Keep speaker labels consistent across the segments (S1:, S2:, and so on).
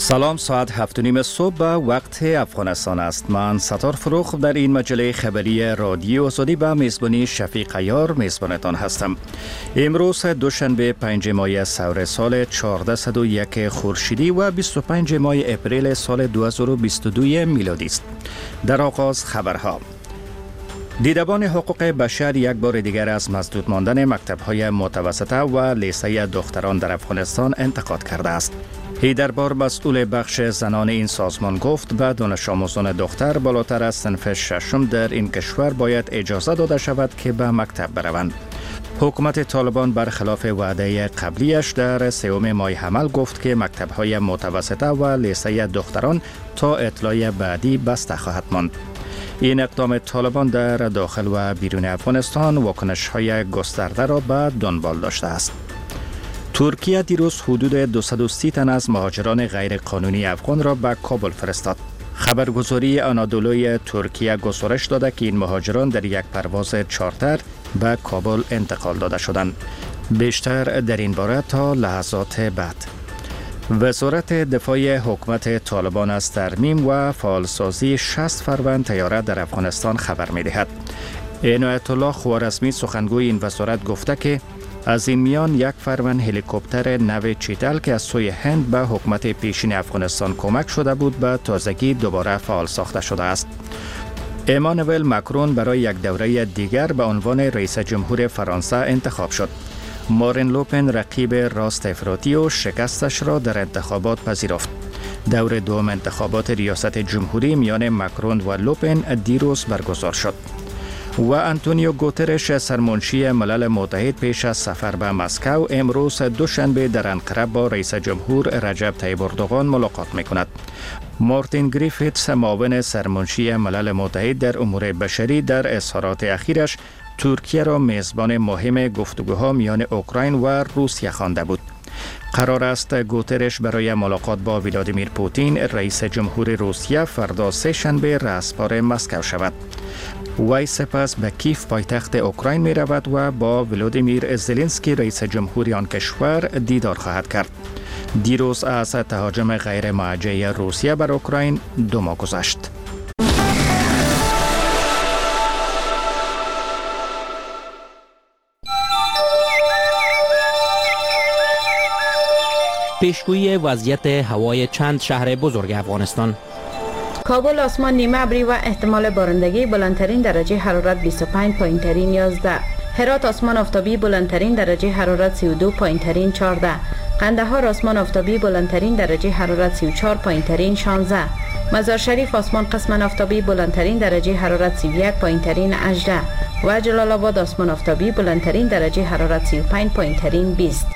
S1: سلام، ساعت 7:30 صبح به وقت افغانستان است. من ستار فروخ در این مجله خبری رادیو آزادی به میزبانی شفیق عیار میزبانتان هستم. امروز دوشنبه 5 ماه سور سال 1401 خورشیدی و 25 ماه اپریل سال 2022 میلادی است. در آغاز خبرها: دیدبان حقوق بشر یک بار دیگر از مسدود ماندن مکتب‌های متوسطه و لیسه دختران در افغانستان انتقاد کرده است. هیدربار مسئول بخش زنان این سازمان گفت به دانش آموزان دختر بالاتر از صنف ششم در این کشور باید اجازه داده شود که به مکتب بروند. حکومت طالبان برخلاف وعده قبلیش در سوم ماه حمل گفت که مکتب‌های متوسطه و لیسه دختران تا اطلاع بعدی بسته خواهد ماند. این اقدام طالبان در داخل و بیرون افغانستان واکنش‌های گسترده را به دنبال داشته است. ترکیه دیروز حدود 230 تن از مهاجران غیرقانونی افغان را به کابل فرستاد. خبرگزاری آنادولوی ترکیه گزارش داده که این مهاجران در یک پرواز چارتر به کابل انتقال داده شدند. بیشتر در این باره تا لحظات بعد. وزارت دفاع حکومت طالبان از ترمیم و فعالسازی 60 فروند طیاره در افغانستان خبر می‌دهد. عنایت الله خوارزمی سخنگوی این وزارت گفته که از این میان یک فروند هلیکوپتر نو چیتل که از سوی هند به حکومت پیشین افغانستان کمک شده بود به تازگی دوباره فعال ساخته شده است. امانوئل ماکرون برای یک دوره دیگر به عنوان رئیس جمهور فرانسه انتخاب شد. مارین لوپن رقیب راست افراطی و شکستش را در انتخابات پذیرفت. دور دوم انتخابات ریاست جمهوری میان ماکرون و لوپن دیروز برگزار شد. و آنتونیو گوترش سرمنشی ملل متحد پیش از سفر به مسکو امروز دوشنبه در انقره با رئیس جمهور رجب طیب اردوغان ملاقات می‌کند. مارتین گریفیتس معاون سرمنشی ملل متحد در امور بشری در اظهارات اخیرش ترکیه را میزبان مهم گفتگوها میان اوکراین و روسیه خوانده بود. قرار است گوترش برای ملاقات با ولادیمیر پوتین رئیس جمهور روسیه فردا سه‌شنبه رسپار مسکو شود. وی سپس به کیف پایتخت اوکراین می رود و با ولادیمیر زلنسکی رئیس جمهوری آن کشور دیدار خواهد کرد. دیروز از تهاجم غیر موجه روسیه بر اوکراین 2 ماه گذشت.
S2: پیشگویی وضعیت هوای چند شهر بزرگ افغانستان.
S3: کابل آسمان نیمه ابری و احتمال بارندگی، بلندترین درجه حرارت 25، پایینترین 11. هرات آسمان آفتابی، بلندترین درجه حرارت 32، پایینترین 14. قندهار آسمان آفتابی، بلندترین درجه حرارت 34، پایینترین 16. مزار شریف آسمان قسما آفتابی، بلندترین درجه حرارت 31، پایینترین 18. و جلال آباد آسمان آفتابی، بلندترین درجه حرارت 35، پایینترین 20.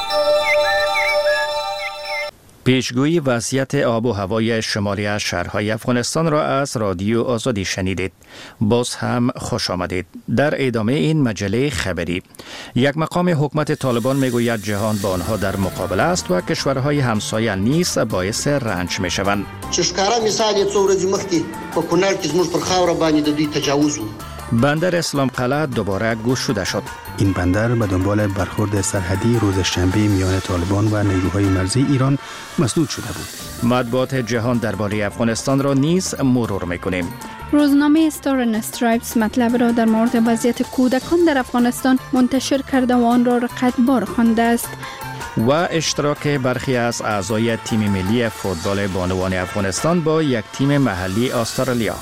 S1: پیشگویی وضعیت آب و هوای شمالی شهرهای افغانستان را از رادیو آزادی شنیدید. باز هم خوش آمدید. در ادامه این مجله خبری: یک مقام حکومت طالبان میگوید جهان با آنها در مقابله است و کشورهای همسایه نیز باعث رنج میشوند.
S4: چشکارا مثال یې څو ورځې مخکې په کونړ کې زموږ پر خاوره باندې د دوی تجاوز و.
S1: بندر اسلام قلعه دوباره گشوده شد.
S5: این بندر به دنبال برخورد سرحدی روز شنبه میان طالبان و نیروهای مرزی ایران مسدود شده بود.
S1: مطبوعات جهان درباره افغانستان را نیز مرور میکنیم.
S6: روزنامه استار استرایپس مطلب را در مورد وضعیت کودکان در افغانستان منتشر کرده و آن را رقتبار خوانده است.
S1: و اشتراک برخی از اعضای تیم ملی فوتبال بانوان افغانستان با یک تیم محلی استرالیا.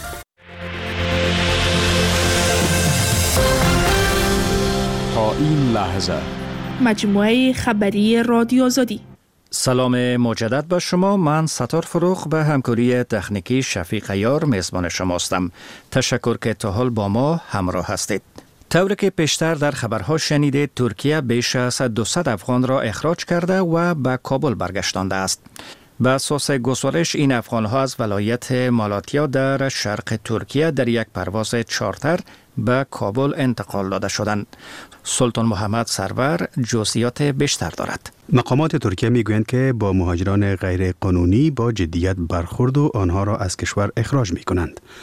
S7: تا این لحظه
S8: مجموعه خبری رادیو آزادی.
S1: سلام مجدد به شما. من ستار فروخ به همکاری تکنیکی شفیق عیار میزبان شماستم. تشکر که تا حال با ما همراه هستید. طوری که پیشتر در خبرها شنیدید، ترکیه بیش از 200 افغان را اخراج کرده و به کابل برگشتانده است. به اساس گزارش این افغان‌ها از ولایت مالاتیا در شرق ترکیه در یک پرواز چارتر به کابل انتقال داده شدند. سلطان محمد سرور جزئیات بیشتر دارد.
S5: مقامات ترکیه میگویند که با مهاجران غیر قانونی با جدیت برخورد و آنها را از کشور اخراج می کنند.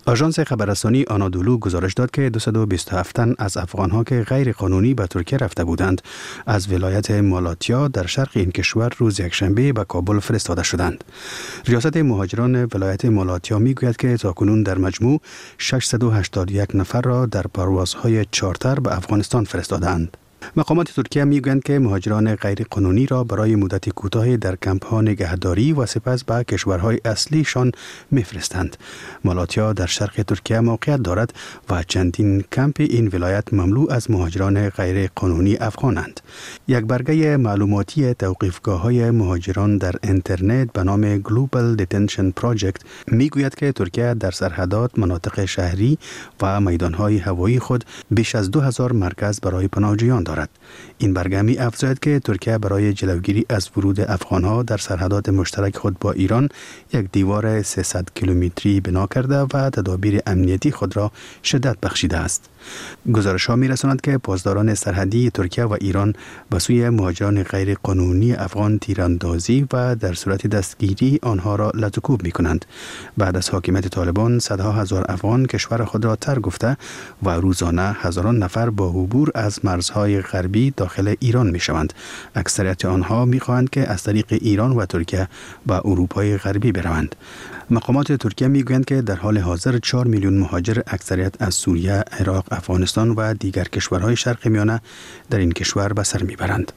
S5: آژانس خبررسانی آنادولو گزارش داد که 227 تن از افغانها که غیر قانونی به ترکیه رفته بودند از ولایت مالاتیا در شرق این کشور روز یکشنبه به کابل فرستاده شدند. ریاست مهاجران ولایت مالاتیا میگوید که تاکنون در مجموع 681 نفر را در پروازهای چارتر به افغانستان فرستادند. مقامات ترکیه میگویند که مهاجران غیر قانونی را برای مدت کوتاهی در کمپ‌ها نگهداری و سپس به کشورهای اصلیشان میفرستند. مالاتیا در شرق ترکیه موقعیت دارد و چندین کمپ این ولایت مملو از مهاجران غیر قانونی افغانند. یک برگه معلوماتی توقیفگاه‌های مهاجران در اینترنت به نام Global Detention Project میگوید که ترکیه در سرحدات، مناطق شهری و میدان‌های هوایی خود بیش از 2000 مرکز برای پناهجویان دارد. این برگه می افزاید که ترکیه برای جلوگیری از ورود افغانها در سرحدات مشترک خود با ایران یک دیوار 300 کیلومتری بنا کرده و تدابیر امنیتی خود را شدت بخشیده است. گزارش‌ها می‌رساند که پاسداران سرحدی ترکیه و ایران به سوی مهاجران غیر قانونی افغان تیراندازی و در صورت دستگیری آنها را لطوکوب می‌کنند. بعد از حاکمیت طالبان صدها هزار افغان کشور خود را ترک گفته و روزانه هزاران نفر با عبور از مرزهای غربی داخل ایران می‌شوند. اکثریت آنها می‌خواهند که از طریق ایران و ترکیه به اروپای غربی بروند. مقامات ترکیه میگویند که در حال حاضر 4 میلیون مهاجر اکثریت از سوریه، عراق، افغانستان و دیگر کشورهای شرق میانه در این کشور به سر میبرند.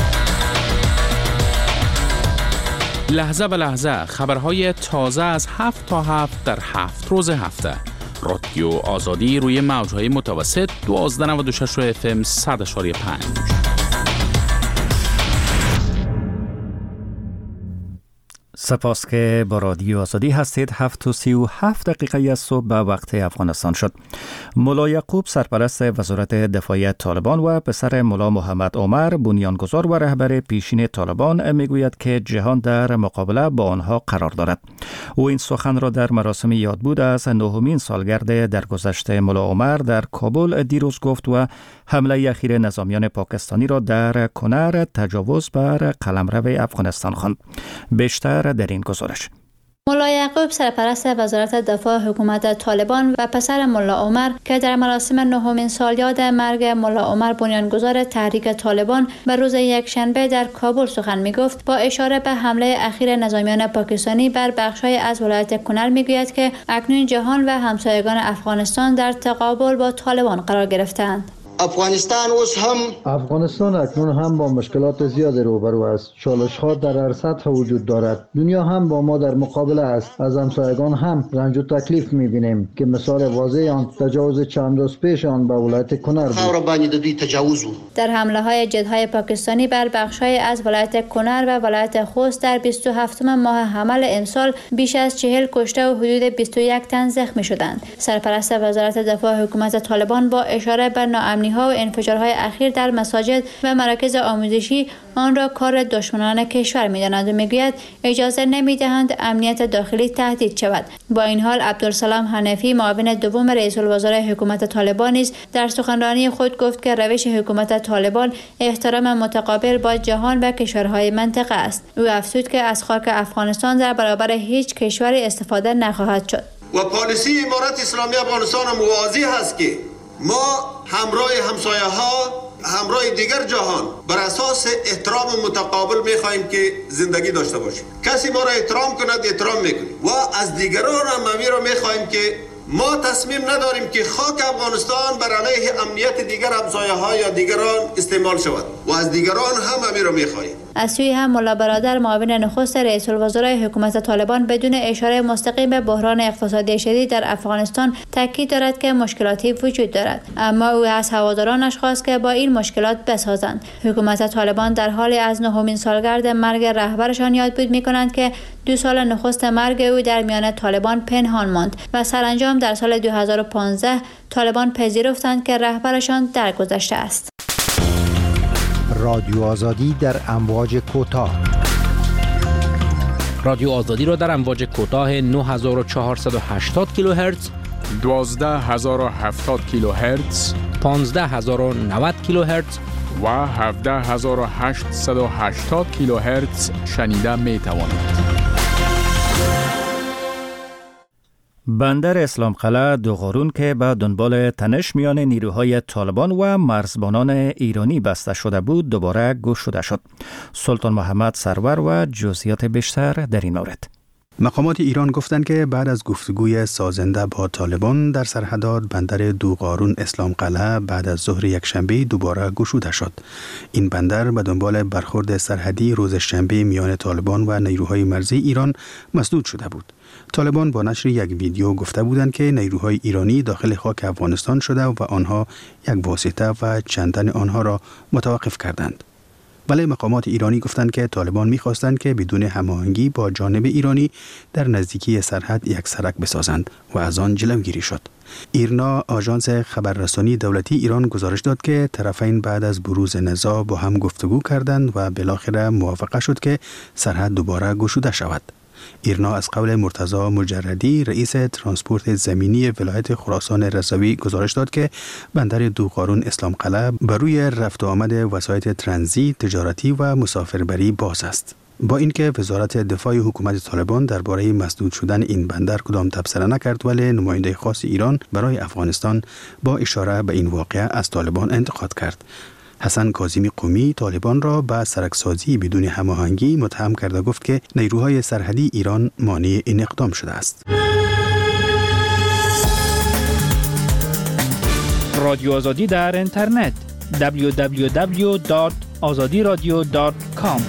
S7: لحظه به لحظه خبرهای تازه از 7 تا 7 در 7 روز هفته. رادیو آزادی روی موجهای متوسط 1296 FM 100.5.
S1: سپاس که با رادیو آزادی هستید. 7:37 از صبح به وقت افغانستان شد. ملا یعقوب سرپرست وزارت دفاع طالبان و پسر ملا محمد عمر بنیانگذار و رهبر پیشین طالبان میگوید که جهان در مقابله با آنها قرار دارد. او این سخن را در مراسم یادبود از 9مین سالگرد درگذشت ملا عمر در کابل دیروز گفت و حمله اخیر نظامیان پاکستانی را در کنر تجاوز بر قلمرو افغانستان خواند. بیشتر در این گزارش.
S9: ملا یعقوب سرپرست وزارت دفاع حکومت طالبان و پسر ملا عمر که در مراسم 9مین سالیاد مرگ ملا عمر بنیانگذار تحریک طالبان به روز یکشنبه در کابل سخن می‌گفت، با اشاره به حمله اخیر نظامیان پاکستانی بر بخش‌های از ولایت کنر می‌گوید که اکنون جهان و همسایگان افغانستان در تقابل با طالبان قرار گرفتند.
S10: افغانستان اکنون هم با مشکلات زیاد روبرو است. چالش‌ها در هر سطح وجود دارد. دنیا هم با ما در مقابله است. از همسایگان هم رنج و تکلیف می‌بینیم که مثال واضح آن تجاوز چند روز پیش آن به ولایت کنر بود.
S9: در حمله‌های جدهای پاکستانی بر بخش‌های از ولایت کنر و ولایت خوست در 27 ماه حمل امسال بیش از 40 کشته و حدود 21 تن زخمی شدند. سرپرست وزارت دفاع حکومت طالبان با اشاره به ناامنی ها و انفجارهای اخیر در مساجد و مراکز آموزشی آن را کار دشمنان کشور می‌دانند و میگوید اجازه نمی‌دهند امنیت داخلی تهدید شود. با این حال عبدالسلام حنفی معاون دوم رئیس الوزراء حکومت طالبان نیز در سخنرانی خود گفت که روش حکومت طالبان احترام متقابل با جهان و کشورهای منطقه است. او افزود که از خاک افغانستان در برابر هیچ کشوری استفاده نخواهد شد.
S11: و پالیسی امارت اسلامی افغانستان واضح است که ما همراه همسایه‌ها، همراه دیگر جهان بر اساس احترام متقابل می‌خواهیم که زندگی داشته باشیم. کسی ما را احترام کند احترام می‌کنیم و از دیگران هم را می‌خواهیم که ما تصمیم نداریم که خاک افغانستان بر علیه امنیت دیگر همسایه‌ها یا دیگران استعمال شود و از دیگران هم را می‌خواهیم.
S9: از سوی هم ملا برادر معاون نخست رئیس الوزراء حکومت طالبان بدون اشاره مستقیم به بحران اقتصادی شدید در افغانستان تاکید دارد که مشکلاتی وجود دارد، اما او از هوادارانش خواست که با این مشکلات بسازند. حکومت طالبان در حال از 9مین سالگرد مرگ رهبرشان یادبود می‌کنند که 2 سال نخست مرگ او در میان طالبان پنهان ماند و سرانجام در سال 2015 طالبان پذیرفتند که رهبرشان درگذشته است.
S12: رادیو آزادی در امواج کوتاه.
S2: رادیو آزادی را در امواج کوتاه 9480 کیلوهرتز،
S7: 12070 کیلوهرتز،
S2: 15090 کیلوهرتز
S7: و 17880 کیلوهرتز شنیده می توانید.
S1: بندر اسلام قلعه دوغارون که به دنبال تنش میان نیروهای طالبان و مرزبانان ایرانی بسته شده بود دوباره گشوده شد. سلطان محمد سرور و جزئیات بیشتر در این مورد.
S5: مقامات ایران گفتند که بعد از گفتگوی سازنده با طالبان در سرحدات بندر دوغارون اسلام قلعه بعد از ظهر یکشنبه دوباره گشوده شد. این بندر به دنبال برخورد سرحدی روز شنبه میان طالبان و نیروهای مرزی ایران مسدود شده بود. طالبان با نشر یک ویدیو گفته بودند که نیروهای ایرانی داخل خاک افغانستان شده و آنها یک واسطه و چند تن آنها را متوقف کردند. ولی مقامات ایرانی گفتند که طالبان می‌خواستند که بدون هماهنگی با جانب ایرانی در نزدیکی سرحد یک سرک بسازند و از آن جلوگیری شد. ایرنا آژانس خبررسانی دولتی ایران گزارش داد که طرفین بعد از بروز نزاع با هم گفتگو کردند و بالاخره موافقه شد که سرحد دوباره گشوده شود. ایرنا از قول مرتضی مجردی رئیس ترانسپورت زمینی ولایت خراسان رضوی گزارش داد که بندر دوغارون اسلام قلعه بر روی رفت و آمد وسایط ترانزیت، تجارتی و مسافربری باز است. با اینکه وزارت دفاع حکومت طالبان درباره مسدود شدن این بندر کدام تبصره نکرد، ولی نماینده خاص ایران برای افغانستان با اشاره به این واقعه از طالبان انتقاد کرد. حسن کاظمی قمی طالبان را به سرکسازی بدون هماهنگی متهم کرده گفت که نیروهای سرحدی ایران مانع این اقدام شده است.
S2: رادیو آزادی در اینترنت www.azadiradio.com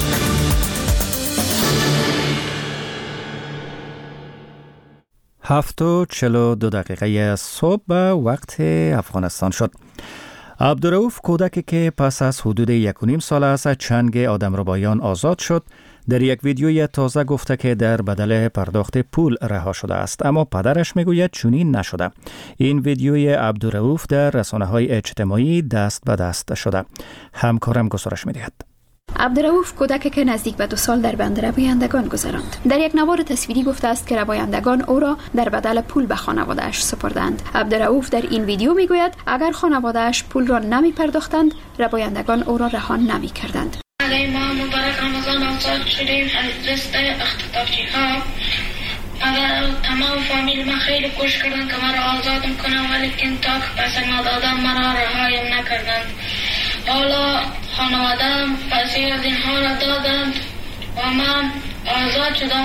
S1: 7:42 صبح وقت افغانستان شد. عبدالرؤوف کودکی که پس از حدود 1.5 سال از چنگ آدمربایان آزاد شد، در یک ویدیوی تازه گفته که در بدل پرداخت پول رها شده است، اما پدرش میگوید چنین نشده. این ویدیوی عبدالرؤوف در رسانه‌های اجتماعی دست به دست شده. همکارم گزارش می‌دهد.
S6: عبدالرؤوف کودکی که نزدیک به 2 سال در بند ربایندگان گذراند. در یک نوار تصویری گفته است که ربایندگان او را در بدل پول به خانواده‌اش سپردند. عبدالرؤوف در این ویدیو میگوید اگر خانواده‌اش پول را نمی پرداختند، ربایندگان او را رها نمی کردند.
S13: ما مبارک رمضان آزاد شدیم از دست اختطافی‌ها. تمام فامیل ما خیلی کوشش کردند که ما را آزاد کنند، ولی تا که پس ما دادم ما را رهایم نکردند. حالا خانواده‌ام پسی از اینها را دادند و من آزاد شدم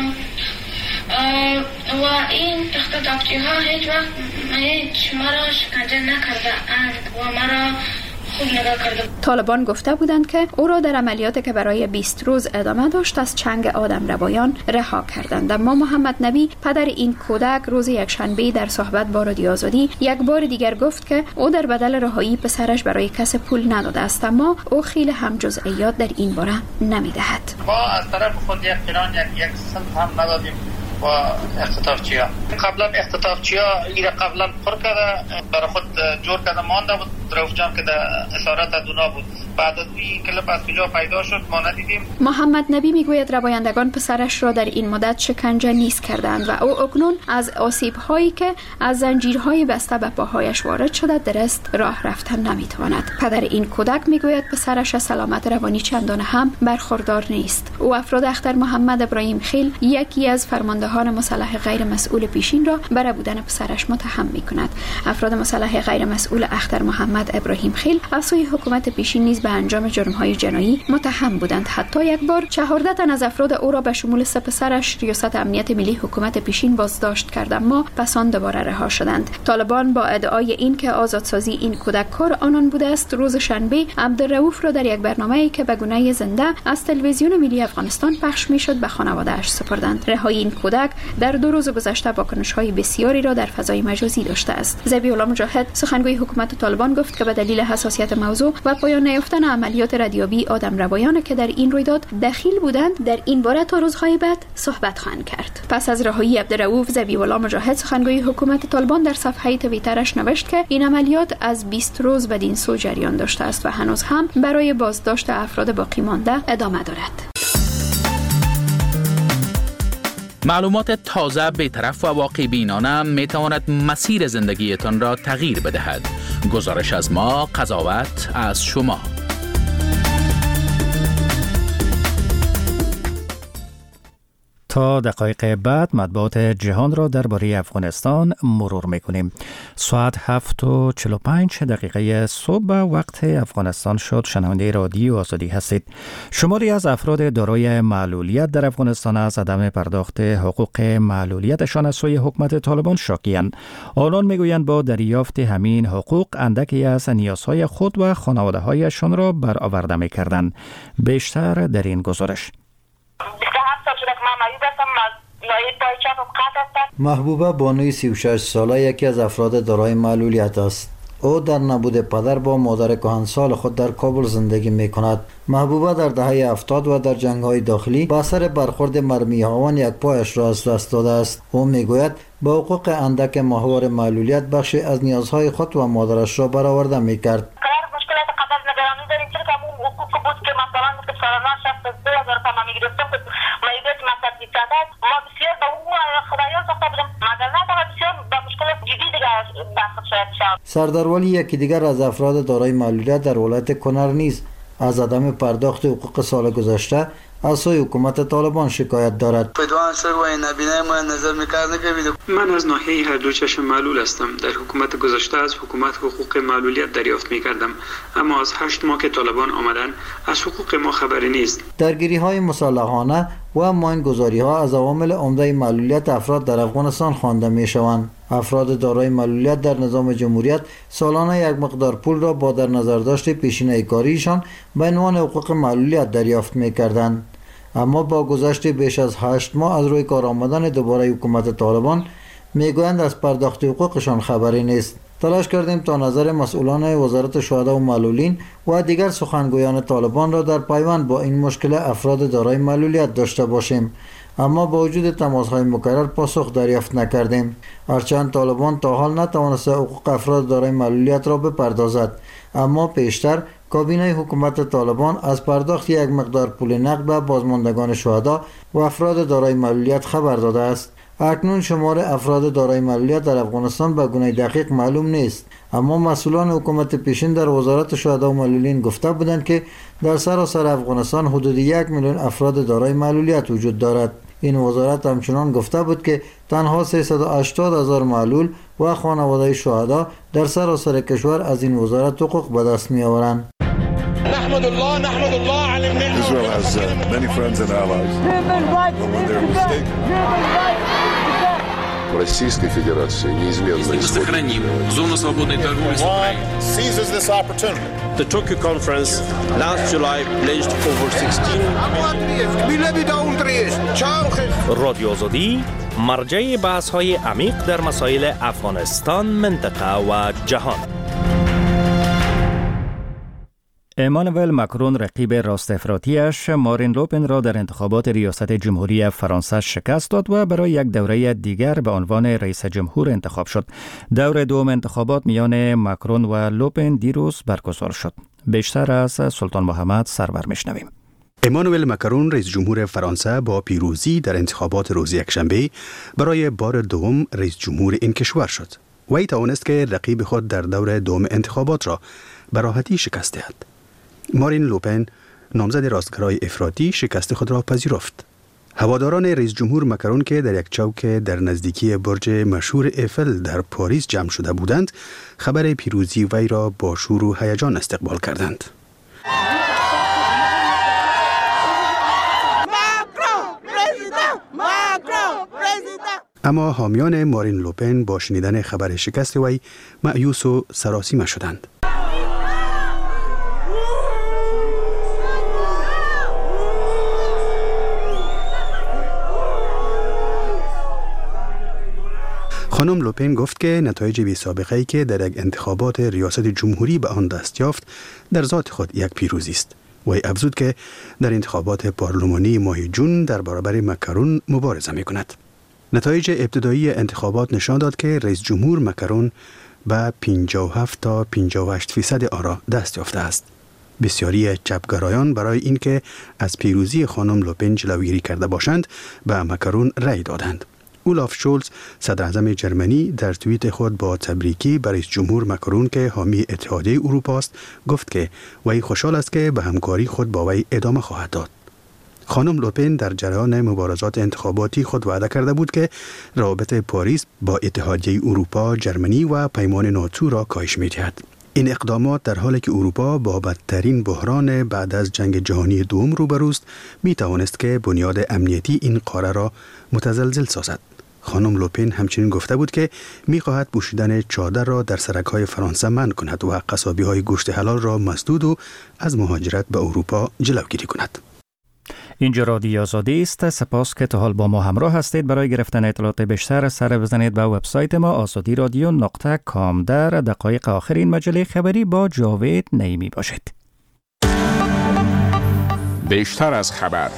S13: و این اختطافچی‌ها هیچ وقت مرا شکنجه نکرده اند و مرا خوب نگاه کرده.
S6: طالبان گفته بودند که او را در عملیاتی که برای 20 روز ادامه داشت از چنگ آدمربایان رها کردند. اما محمد نبی پدر این کودک روز یکشنبه در صحبت با رادیو آزادی یک بار دیگر گفت که او در بدل رهایی پسرش برای کسی پول نداده است، اما او خیلی هم جزئیات در این باره نمیدهد.
S14: ما از طرف خود یک قران یک سنت هم ندادیم با اختطافچی‌ها. قبلا اختطافچی‌ها ایره قبلا پر کرده برای خود جور کرده مانده بود. رؤوف جان که در اسارت ادونا بود، بعد از این کلپ از کجا پیدا شد ما ندیدیم.
S6: محمد نبی میگوید ربایندگان پسرش را در این مدت شکنجه نیز کردند و او اکنون از آسیب‌هایی که از زنجیرهای بسته به پاهایش وارد شده درست راه رفتن نمیتواند. پدر این کودک میگوید پسرش از سلامت روانی چندان هم برخوردار نیست. او افراد اختر محمد ابراهیم خیل، یکی از فرماندهان مسلح غیر مسئول پیشین را بر بودن پسرش متهم میکند. افراد مسلح غیر مسئول اختر محمد ابراهیم خیل از سوی حکومت پیشین نیز به انجام جرم‌های جنایی متهم بودند. حتی یک بار 14 تن از افراد او را به شمول 3 پسرش ریاست امنیت ملی حکومت پیشین بازداشت کرد، اما پس آن دوباره رها شدند. طالبان با ادعای اینکه آزادسازی این کودک کار آنان بوده است، روز شنبه عبدالرؤوف را در یک برنامه‌ای که به گونه زنده از تلویزیون ملی افغانستان پخش می‌شد به خانواده‌اش سپردند. رهایی این کودک در 2 روز گذشته واکنش‌های بسیاری را در فضای مجازی داشته است. ذبیح الله مجاهد سخنگوی حکومت طالبان گفت که به دلیل حساسیت موضوع و پایان نیافتن عملیات ردیابی آدمربایان که در این رویداد دخیل بودند، در این باره تا روزهای بعد صحبت خواهند کرد. پس از رهایی عبدالرؤوف، ذبیح الله مجاهد سخنگوی حکومت طالبان در صفحه توییترش نوشت که این عملیات از 20 روز بدین سو جریان داشته است و هنوز هم برای بازداشت افراد باقی مانده ادامه دارد.
S7: معلومات تازه، بی‌طرف و واقع بینانه می تواند مسیر زندگیتان را تغییر بدهد. گزارش از ما، قضاوت از شما.
S1: تا دقایق بعد مطبوعات جهان را درباره افغانستان مرور میکنیم. ساعت 7:45 صبح وقت افغانستان شد. شنونده رادیو آزادی هستید. شماری از افراد دارای معلولیت در افغانستان از عدم پرداخت حقوق معلولیتشان از سوی حکومت طالبان شاکی‌اند. آنان میگویند با دریافت همین حقوق اندکی از نیازهای خود و خانواده‌هایشان را برآورده می‌کردند. بیشتر در این گزارش.
S10: محبوبه بانوی 36 ساله یکی از افراد دارای معلولیت است. او در نبود پدر با مادر کهنسال خود در کابل زندگی می کند. محبوبه در دهه 70 و در جنگ‌های داخلی با اثر برخورد مرمی هاون یک پایش را از دست داده است. او می گوید با حقوق اندک ماهوار معلولیت بخشی از نیازهای خود و مادرش را برآورده می کرد. سرداروالی یکی دیگر از افراد دارای معلولیت در ولایت کنر نیز از عدم پرداخت حقوق سال گذشته از سوی حکومت طالبان شکایت دارد.
S15: من از ناحیه هر دو چشم معلول هستم. در حکومت گذشته از حکومت حقوق معلولیت دریافت می کردم، اما از 8 ماه که طالبان آمدن از حقوق ما خبری نیست.
S10: درگیری های مسلحانه و ماینگذاری ها از عوامل عمده معلولیت افراد در افغانستان خوانده می شوند. افراد دارای معلولیت در نظام جمهوریت سالانه یک مقدار پول را با در نظر داشت پیشینه کاریشان به عنوان حقوق معلولیت دریافت می کردند. اما با گذشت بیش از 8 ماه از روی کار آمدن دوباره حکومت طالبان میگویند از پرداخت حقوقشان خبری نیست. تلاش کردیم تا نظر مسئولان وزارت شهدا و معلولین و دیگر سخنگویان طالبان را در پیوند با این مشکل افراد دارای معلولیت داشته باشیم، اما با وجود تماس‌های مکرر پاسخ دریافت نکردیم. هرچند طالبان تا حال نتوانسته حقوق افراد دارای معلولیت را بپردازد، اما پیشتر کابینه حکومت طالبان از پرداخت یک مقدار پول نقد به بازماندگان شهدا و افراد دارای معلولیت خبر داده است. اکنون شمار افراد دارای معلولیت در افغانستان به گونه دقیق معلوم نیست، اما مسئولان حکومت پیشین در وزارت شهدا و معلولین گفته بودند که در سراسر افغانستان حدود 1 میلیون افراد دارای معلولیت وجود دارد. این وزارت همچنان گفته بود که تنها 380,000 معلول و خانواده شهدا در سراسر کشور از این وزارت حقوق به دست می آورند.
S16: نحمد الله علی النعمة. Israel has many friends and allies.
S17: В Российской Федерации неизменно
S18: сохраним зону свободной торговли с Украиной.
S16: Seizes this opportunity.
S19: The Tokyo conference last July pledged over 16
S20: رادیو آزادی مرجع بحث‌های عمیق در مسائل افغانستان، منطقه و جهان.
S1: امانوئل ماکرون رقیب راست افراطی‌اش مارین لوپن را در انتخابات ریاست جمهوری فرانسه شکست داد و برای یک دوره دیگر به عنوان رئیس جمهور انتخاب شد. دور دوم انتخابات میان ماکرون و لوپن دیروز برگزار شد. بیشتر از سلطان محمد سرور میشنویم.
S5: امانوئل ماکرون رئیس جمهور فرانسه با پیروزی در انتخابات روز یکشنبه برای بار دوم رئیس جمهور این کشور شد. وی توانست که رقیب خود در دور دوم انتخابات را به راحتی شکست دهد. مارین لوپن نامزد راستگرای افراطی شکست خود را پذیرفت. هواداران رئیس جمهور ماکرون که در یک چوک در نزدیکی برج مشهور ایفل در پاریس جمع شده بودند، خبر پیروزی وی را با شور و هیجان استقبال کردند. اما حامیان مارین لوپن با شنیدن خبر شکست وی مایوس و سراسیمه شدند. خانم لوپن گفت که نتایج بی سابقه‌ای که در یک انتخابات ریاست جمهوری به آن دست یافت در ذات خود یک پیروزی است. وی افزود که در انتخابات پارلمانی ماه جون در برابر ماکرون مبارزه می‌کند. نتایج ابتدایی انتخابات نشان داد که رئیس جمهور ماکرون به 57 تا 58% آرا دست یافته است. بسیاری چپگرایان برای اینکه از پیروزی خانم لوپن جلوگیری کرده باشند به ماکرون رأی دادند. اولاف شولز صدر اعظم جرمنی در توییت خود با تبریکی بر رئیس جمهور ماکرون که حامی اتحادیه اروپا است گفت که وی خوشحال است که به همکاری خود با وی ادامه خواهد داد. خانم لوپن در جریان مبارزات انتخاباتی خود وعده کرده بود که روابط پاریس با اتحادیه اروپا، جرمنی و پیمان ناتو را کاهش می‌دهد. این اقدامات در حالی که اروپا با بدترین بحران بعد از جنگ جهانی دوم روبروست می توانست که بنیاد امنیتی این قاره را متزلزل سازد. خانم لوپن همچنین گفته بود که می خواهد پوشیدن چادر را در سرک‌های فرانسه منع کند و قصابی‌های گوشت حلال را مسدود و از مهاجرت به اروپا جلوگیری کند.
S1: اینجا رادیو آزادی است. سپاس که تا حال با ما همراه هستید. برای گرفتن اطلاعات بیشتر سر بزنید به وبسایت ما azadiradyo.com. در دقایق آخر این مجله خبری با جاوید نعیمی باشید.
S18: بیشتر از خبر.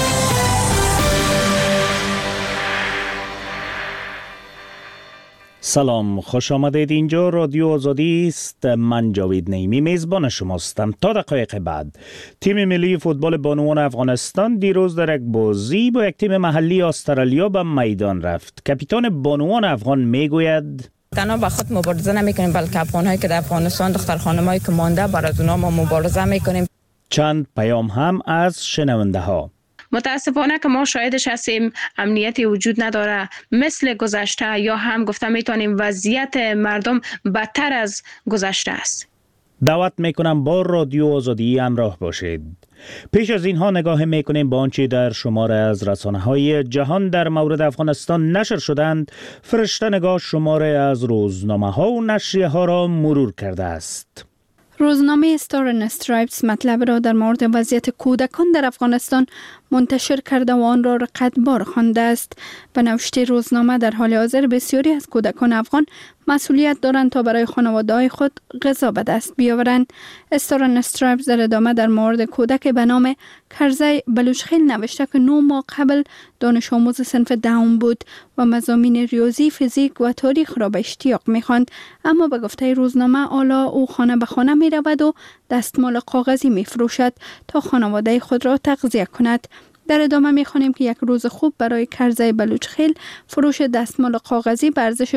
S21: سلام، خوش آمدید. اینجا رادیو آزادی است. من جاوید نعیمی میزبان شماستم. تا دقایق بعد تیم ملی فوتبال بانوان افغانستان دیروز در یک بازی با یک تیم محلی استرالیا به میدان رفت. کاپیتان بانوان افغان میگوید
S22: تنها به خود مبارزه نمیکنیم، بلکه افغان‌هایی که در افغانستان، دختر خانم‌هایی که مانده، برای اونها ما مبارزه میکنیم.
S21: چند پیام هم از شنونده ها.
S23: متاسفانه که ما شاهدش هستیم امنیتی وجود نداره مثل گذشته، یا هم گفته میتونیم وضعیت مردم بدتر از گذشته است.
S21: دعوت میکنم با رادیو آزادی همراه باشید. پیش از اینها نگاه میکنیم با آنچه در شماره از رسانه‌های جهان در مورد افغانستان نشر شدند. فرشته نگاه شماره از روزنامه‌ها و نشریه ها را مرور کرده است.
S6: روزنامه استار اند استرایپس مطلب را در مورد وضعیت کودکان در افغانستان منتشر کرده و آن را رقتبار خوانده است. به نوشته روزنامه در حال حاضر بسیاری از کودکان افغان مسئولیت دارند تا برای خانواده‌های خود غذا به دست بیاورند. استار اند استرایپس در ادامه در مورد کودک به نام کرزی بلوچخیل نوشته که 9 ماه قبل دانش آموز صنف دهم بود و مضامین ریاضی، فیزیک و تاریخ را به اشتیاق می‌خواند، اما به گفته روزنامه حالا او خانه به خانه می‌رود و دستمال کاغذی می‌فروشد تا خانواده خود را تغذیه کند. در ادامه می‌خوانیم که یک روز خوب برای کرزی بلوچخیل فروش دستمال کاغذی به ارزش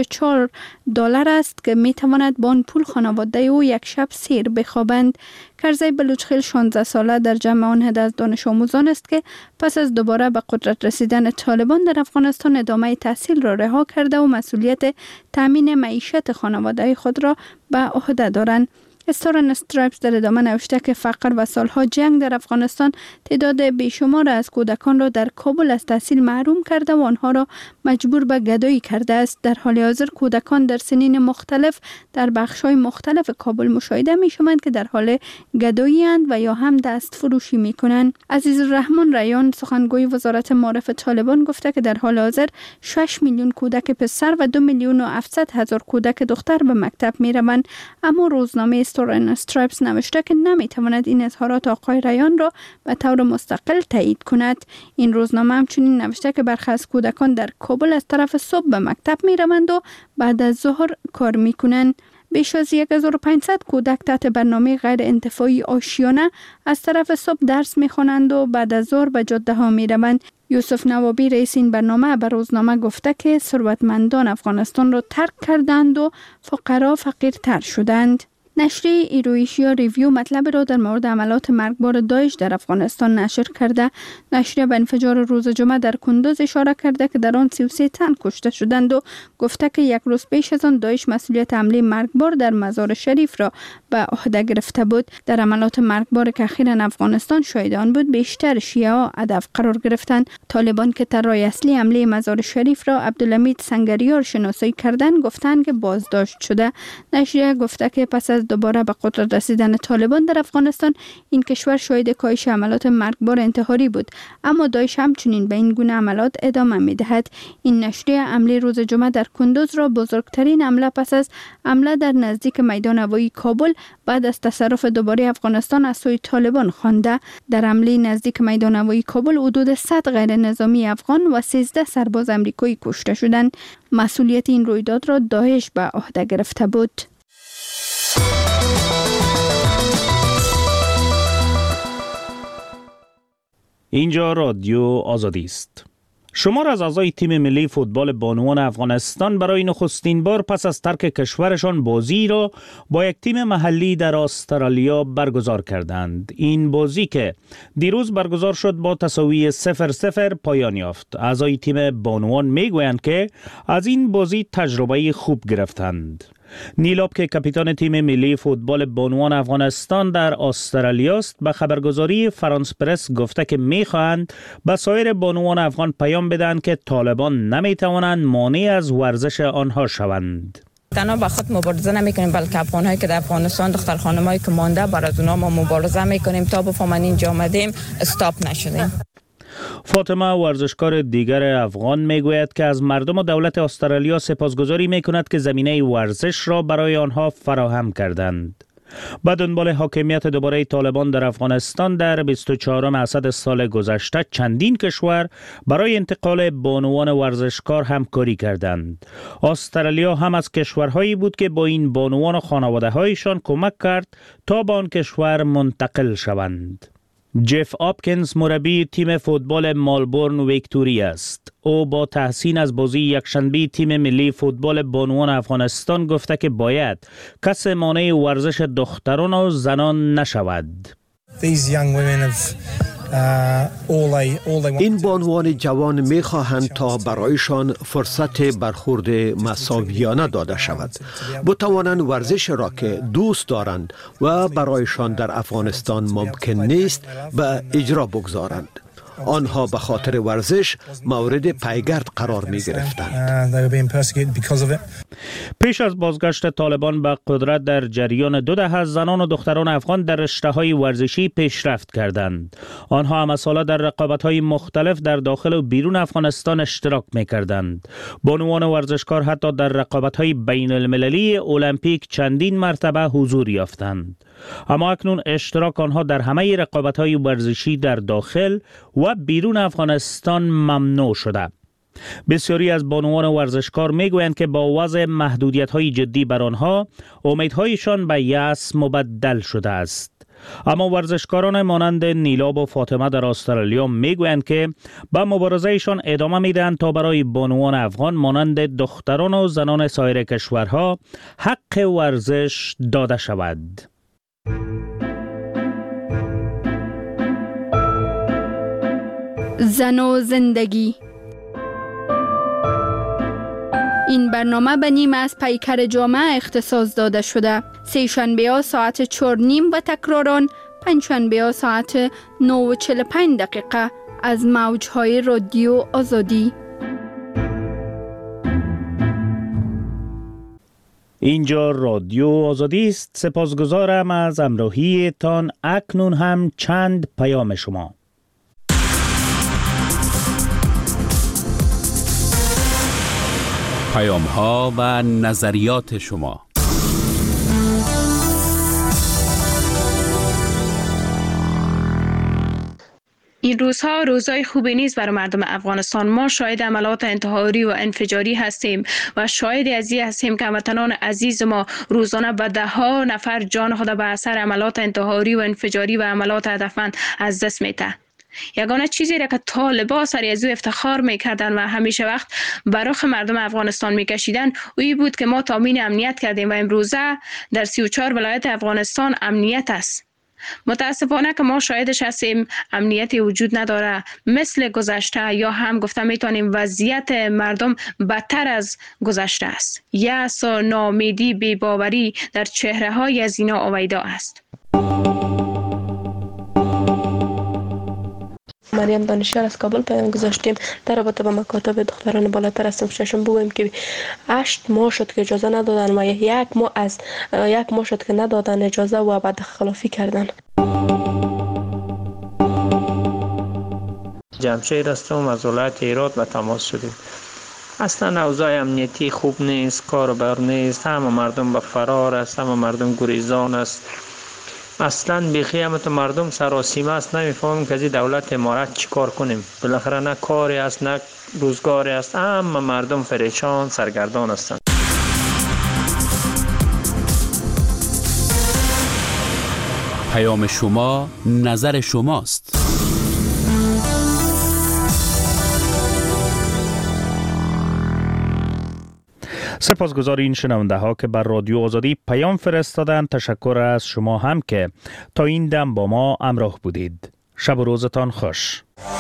S6: $4 است که می‌تواند با آن پول خانواده او یک شب سیر بخوابند. کرزی بلوچخیل 16 ساله در جمع آن عده از دانش آموزان است که پس از دوباره به قدرت رسیدن طالبان در افغانستان ادامه تحصیل را رها کرده و مسئولیت تامین معیشت خانواده خود را به عهده دارند. استار اند استرایپس در ادامه نوشته که فقر و سالها جنگ در افغانستان تعداد بیشمار از کودکان را در کابل از تحصیل محروم کرده و آنها را مجبور به گدایی کرده است. در حال حاضر کودکان در سنین مختلف در بخش‌های مختلف کابل مشاهده می‌شوند که در حال گدایی اند و یا هم دست فروشی می‌کنند. عزیزالرحمن ریان سخنگوی وزارت معارف طالبان گفته که در حال حاضر 6 میلیون کودک پسر و 2,700,000 کودک دختر به مکتب می‌روند، اما روزنامه استار اند استرایپس نوشته که نمی‌تواند این اظهارات آقای ریان را به طور مستقل تایید کند. این روزنامه همچنین نوشته که برخی از کودکان در کابل از طرف صبح به مکتب می‌روند و بعد از ظهر کار می‌کنند. بیش از 1500 کودک تحت برنامه غیر انتفاعی آشیانه از طرف صبح درس می‌خوانند و بعد از ظهر به جاده‌ها می‌روند. یوسف نوابی رئیس این برنامه به روزنامه گفته که ثروتمندان افغانستان را ترک کردند و فقرا فقیرتر شدند. نشریه ایرویشیا ریویو مطلب را در مورد عملات مرگبار داعش در افغانستان نشر کرده. نشریه به انفجار روز جمعه در کندوز اشاره کرده که در آن 33 تن کشته شدند و گفته که یک روز پیش از آن داعش مسئولیت حمله مرگبار در مزار شریف را به عهده گرفته بود. در عملات مرگبار که اخیراً افغانستان شاهد آن بود، بیشتر شیعه ها هدف قرار گرفتند. طالبان که طراح اصلی حمله مزار شریف را عبدالحمید سنگریار شناسایی کردند گفتند که بازداشت شده. نشریه گفته که پس از دوباره به قدرت رسیدن طالبان در افغانستان این کشور شاهد کاهش عملات مرگبار انتحاری بود، اما داعش همچنین به این گونه عملات ادامه می‌دهد. این نشریه حمله روز جمعه در کندوز را بزرگترین حمله پس از حمله در نزدیک میدان هوایی کابل بعد از تصرف دوباره افغانستان از سوی طالبان خوانده. در حمله نزدیک میدان هوایی کابل حدود 100 غیر نظامی افغان و 13 سرباز آمریکایی کشته شدند. مسئولیت این رویداد را داعش به عهده گرفته بود.
S21: اینجا رادیو آزادی است. شمار از اعضای تیم ملی فوتبال بانوان افغانستان برای نخستین بار پس از ترک کشورشان بازی را با یک تیم محلی در استرالیا برگزار کردند. این بازی که دیروز برگزار شد با تساوی 0-0 پایان یافت. اعضای تیم بانوان میگویند که از این بازی تجربه خوب گرفتند. نیلاب که کاپیتان تیم ملی فوتبال بانوان افغانستان در استرالیا است به خبرگزاری فرانس پرس گفته که می‌خواهند به سایر بانوان افغان پیام بدهند که طالبان نمی‌توانند مانع از ورزش آنها شوند.
S22: تنها با خود مبارزه نمی‌کنیم بلکه افغان‌هایی که در افغانستان دختر خانم‌هایی که مانده برای اونها ما مبارزه می‌کنیم تا بفهمن اینجا آمدیم استاپ نشدیم.
S21: فاطمه ورزشکار دیگر افغان میگوید که از مردم و دولت استرالیا سپاسگزاری میکند که زمینه ورزش را برای آنها فراهم کردند. به دنبال حاکمیت دوباره طالبان در افغانستان در 24 اسد سال گذشته چندین کشور برای انتقال بانوان ورزشکار همکاری کردند. استرالیا هم از کشورهایی بود که با این بانوان و خانواده‌هایشان کمک کرد تا به آن کشور منتقل شوند. جف آپکینز مربی تیم فوتبال مالبورن ویکتوری است. او با تحسین از بازی یکشنبه تیم ملی فوتبال بانوان افغانستان گفته که باید کس مانع ورزش دختران و زنان نشود.
S3: این بانوان جوان می‌خواهند تا برایشان فرصت برخورد مساویانه داده شود، بتوانند ورزش را که دوست دارند و برایشان در افغانستان ممکن نیست به اجرا بگذارند. آنها به خاطر ورزش مورد پیگرد قرار می گرفتند.
S21: پیش از بازگشت طالبان به قدرت در جریان 2 دهه زنان و دختران افغان در رشته‌های ورزشی پیشرفت کردند. آنها هم ساله در رقابت‌های مختلف در داخل و بیرون افغانستان اشتراک می‌کردند. بانوان ورزشکار حتی در رقابت‌های بین‌المللی المپیک چندین مرتبه حضور یافتند. اما اکنون اشتراک آنها در همه رقابت‌های ورزشی در داخل و بیرون افغانستان ممنوع شده. بسیاری از بانوان ورزشکار میگویند که با وضع محدودیت‌های جدی بر آنها امیدهایشان به یأس مبدل شده است. اما ورزشکاران مانند نیلاب و فاطمه در استرالیا میگویند که به مبارزهشان ادامه میدهند تا برای بانوان افغان مانند دختران و زنان سایر کشورها حق ورزش داده شود.
S6: زن و زندگی. این برنامه به نیم از پیکر جامعه اختصاص داده شده. سه شنبه‌ها ساعت 4:30 و تکراران پنجشنبه‌ها ساعت 9:45 از موج‌های رادیو آزادی.
S21: اینجا رادیو آزادی است. سپاسگزارم از همراهی تان. اکنون هم چند پیام شما.
S7: پیام ها و نظریات شما.
S23: این روزها روزهای خوبی نیست برای مردم افغانستان. ما شاهد عملات انتحاری و انفجاری هستیم و شاهد از این هستیم که هموطنان عزیز ما روزانه به 10 نفر جان خود به اثر عملات انتحاری و انفجاری و عملات هدفمند از دست میده. یگانه چیزی را که طالبان سر از او افتخار میکردن و همیشه وقت برای مردم افغانستان میکشیدن اوی بود که ما تامین امنیت کردیم و امروزه در 34 ولایت افغانستان امنیت است. متاسفانه که ما شاهدش هستیم امنیتی وجود نداره. مثل گذشته یا هم گفته میتونیم وضعیت مردم بدتر از گذشته است. یأس و ناامیدی بی‌باوری در چهره های از اینا آویدا است.
S4: مریم دانشیار از کابل پیام گذاشتیم در رابطه با مکاتب دختران بالاتر از صنف ششم. بگویم که 8 ماه شد که اجازه ندادن و 1 ماه شد که ندادن اجازه و بعد خلافی کردن.
S8: جمشید هستم از ولایت هرات به تماس شدیم. اصلا اوضاع امنیتی خوب نیست، کار بر نیست، همه مردم به فرار است، همه مردم گریزان است. اصلا بیخی همه مردم سراسیمه است. نمیفهمیم که از این دولت امارت چی کار کنیم. بالاخره نه کاری است نه روزگاری است. اما مردم پریشان سرگردان هستند.
S7: پیام شما نظر شماست.
S21: سپاسگزار این شنونده ها که بر رادیو آزادی پیام فرستادند. تشکر از شما هم که تا این دم با ما همراه بودید. شب و روزتان خوش.